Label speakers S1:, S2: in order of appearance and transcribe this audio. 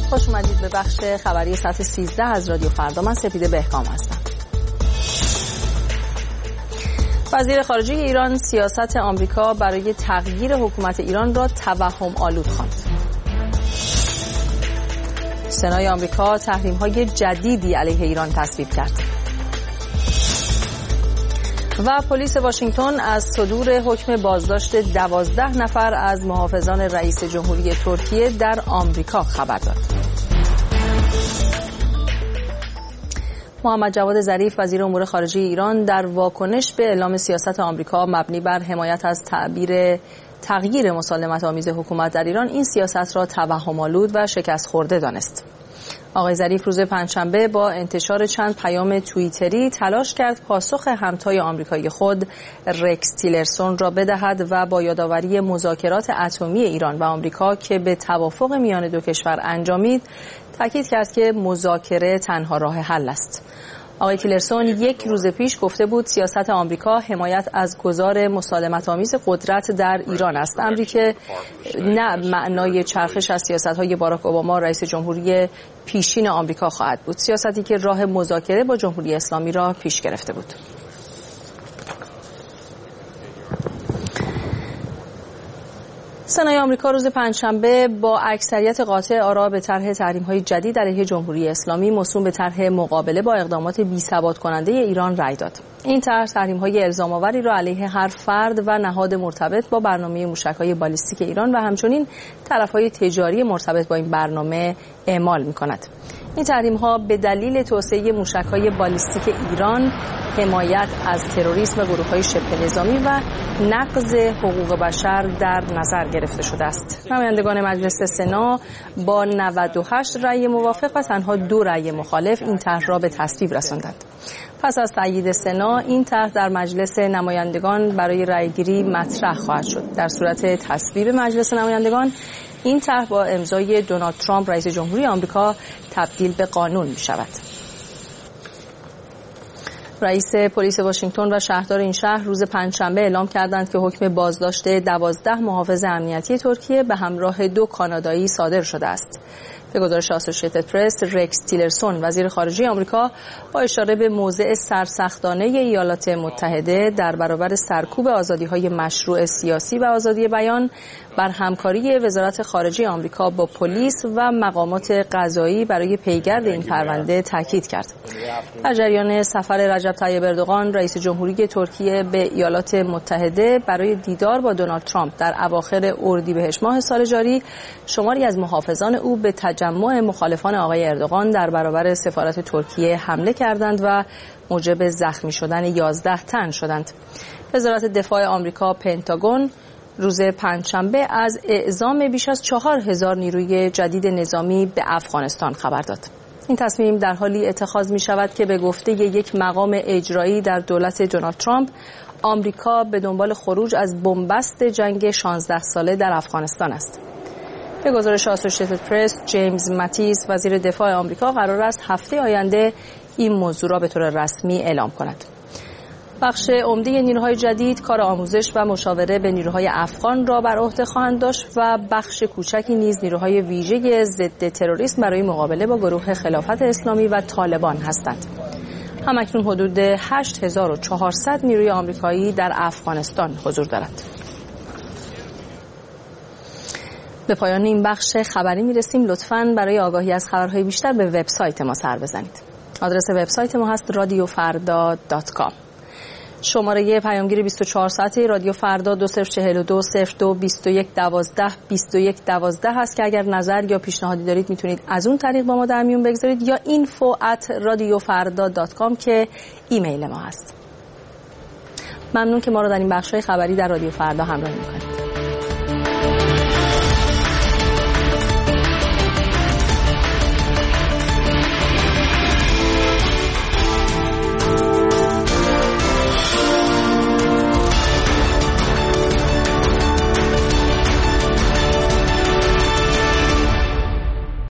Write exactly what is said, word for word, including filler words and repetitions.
S1: خوش اومدید به بخش خبری ساعت سیزده از رادیو فردا. من سپیده بهکام هستم. وزیر خارجه ایران سیاست آمریکا برای تغییر حکومت ایران را توهم آلود خواند. سنای آمریکا تحریم‌های جدیدی علیه ایران تصویب کرد. و پلیس واشنگتن از صدور حکم بازداشت دوازده نفر از محافظان رئیس جمهوری ترکیه در آمریکا خبر داد. محمد جواد ظریف وزیر امور خارجه ایران در واکنش به اعلام سیاست آمریکا مبنی بر حمایت از تعبیر تغییر مسالمت آمیز حکومت در ایران این سیاست را توهم‌آلود و شکست خورده دانست. آقای ظریف روز پنجشنبه با انتشار چند پیام توییتری تلاش کرد پاسخ همتای آمریکایی خود رکس تیلرسون را بدهد و با یادآوری مذاکرات اتمی ایران و آمریکا که به توافق میان دو کشور انجامید تاکید کرد که مذاکره تنها راه حل است. آقای تیلرسون یک روز پیش گفته بود سیاست آمریکا حمایت از گذار مسالمت‌آمیز قدرت در ایران است، امری که نه معنای چرخش از سیاست‌های باراک اوباما رئیس جمهوری پیشین آمریکا خواهد بود، سیاستی که راه مذاکره با جمهوری اسلامی را پیش گرفته بود. سنای آمریکا روز پنجشنبه با اکثریت قاطع آرا به طرح تحریم‌های جدید علیه جمهوری اسلامی موسوم به طرح مقابله با اقدامات بی‌ثبات کننده ایران رأی داد. این طرح تحریم‌های الزام‌آوری را علیه هر فرد و نهاد مرتبط با برنامه موشک‌های بالیستیک ایران و همچنین طرف‌های تجاری مرتبط با این برنامه اعمال می‌کند. این تحریم‌ها به دلیل توسعه موشک‌های بالیستیک ایران، حمایت از تروریسم گروه‌های شبه نظامی و نقض حقوق بشر در نظر گرفته شده است. نمایندگان مجلس سنا با نود و هشت رأی موافق و تنها دو رأی مخالف این طرح را به تصویب رساندند. پس از تایید سنا این طرح در مجلس نمایندگان برای رأیگیری مطرح خواهد شد. در صورت تصویب مجلس نمایندگان این طرح با امضای دونالد ترامپ رئیس جمهوری آمریکا تبدیل به قانون می شود. رئیس پلیس واشنگتن و شهردار این شهر روز پنجشنبه اعلام کردند که حکم بازداشت دوازده محافظ امنیتی ترکیه به همراه دو کانادایی صادر شده است. به گزارش آسوشیتد پرس، رکس تیلرسون وزیر خارجه آمریکا با اشاره به موضع سرسختانه ایالات متحده در برابر سرکوب آزادی‌های مشروع سیاسی و آزادی بیان بر همکاری وزارت خارجه آمریکا با پلیس و مقامات قضایی برای پیگرد این پرونده تاکید کرد. در جریان سفر رجب طیب اردوغان رئیس جمهوری ترکیه به ایالات متحده برای دیدار با دونالد ترامپ در اواخر اردیبهشت ماه سال جاری، شماری از محافظان او به تجمع مخالفان آقای اردوغان در برابر سفارت ترکیه حمله کردند و موجب زخمی شدن یازده تن شدند. وزارت دفاع آمریکا پنتاگون روز پنجشنبه از اعزام بیش از چهار هزار نیروی جدید نظامی به افغانستان خبر داد. این تصمیم در حالی اتخاذ می شود که به گفته یک مقام اجرایی در دولت دونالد ترامپ، آمریکا به دنبال خروج از بنبست جنگ شانزده ساله در افغانستان است. به گزارش آسوشیتد پرس، جیمز ماتیس وزیر دفاع آمریکا قرار است هفته آینده این موضوع را به طور رسمی اعلام کند. بخش عمده نیروهای جدید کار آموزش و مشاوره به نیروهای افغان را بر عهده خواهند داشت و بخش کوچکی نیز نیروهای ویژه ضد تروریسم برای مقابله با گروه خلافت اسلامی و طالبان هستند. همکنون حدود هشت هزار و چهارصد نیروی آمریکایی در افغانستان حضور دارد. به پایان این بخش خبری میرسیم. لطفاً برای آگاهی از خبرهای بیشتر به وبسایت ما سر بزنید. آدرس وبسایت ما هست رادیو فردا دات کام. شماره پیامگیر بیست و چهار ساعته رادیو فردا دو صفر چهل و دو صفر دو بیست و یک دوازده بیست و یک دوازده هست که اگر نظر یا پیشنهادی دارید میتونید از اون طریق با ما در میون بگذارید یا اینفو ات رادیو فردا دات کام که ایمیل ما هست. ممنون که ما رو در این بخش‌های خبری در رادیو فردا همراهی می‌کنید.